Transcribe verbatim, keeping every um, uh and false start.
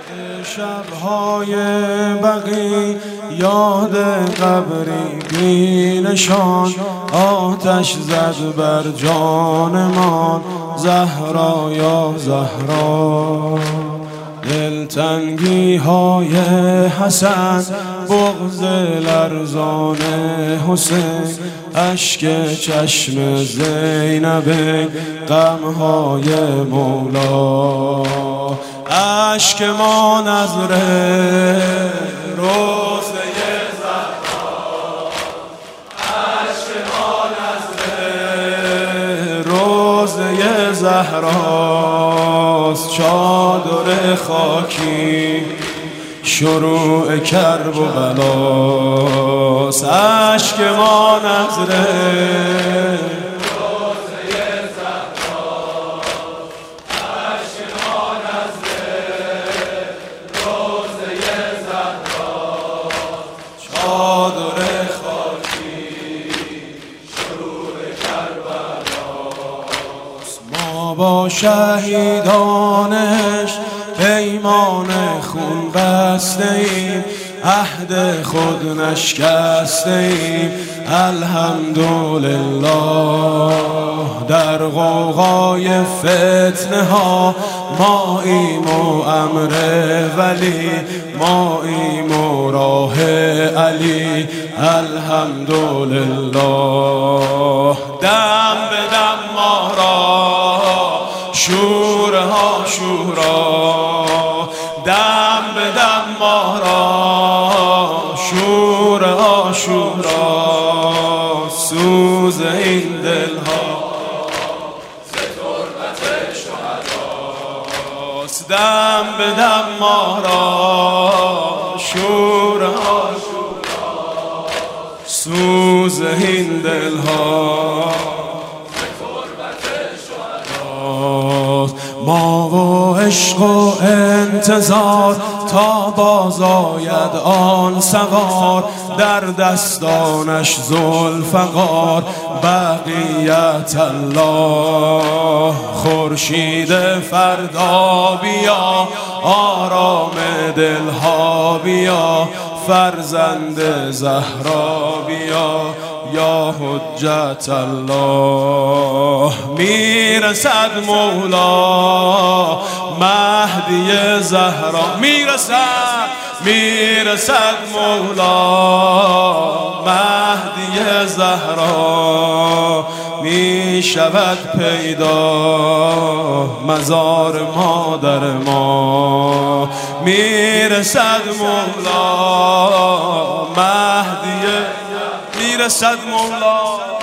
شب‌های بقی یاد قبری بی نشان، آتش زد بر جانمان زهرا یا زهرا. دلتنگی های حسن، بغض لرزان حسین، اشک چشم زینب، غمهای مولا. اشک ما نظره روزه زهرا، اشک ما نظره روزه زهراست. چادر خاکی شروع کرب و بلاست. اشک ما نظره با شهیدانش پیمان خون بسته ایم، عهد خود نشکسته ایم. الحمدلله در غوغای فتنه ها ماییم و امر ولی، ماییم و راه علی. الحمدلله دم به دم ما را شورها شورا، دم به دم ما را شورها شورا. سوز این دلها ز تربت شهداست. دم به دم ما را شورها شورا. سوز این دلها ما و عشق و انتظار تا باز آید آن سوار. در دستانش ذوالفقار بقیت الله. خورشید فردا بیا، آرام دلها بیا، فرزند زهرا بیا یا حجت الله. میرسد مولا مهدی زهرا، میرسد میرسد مولا مهدی زهرا. میشود پیدا مزار مادر ما، میرسد مولا مهدی، میرسد مولا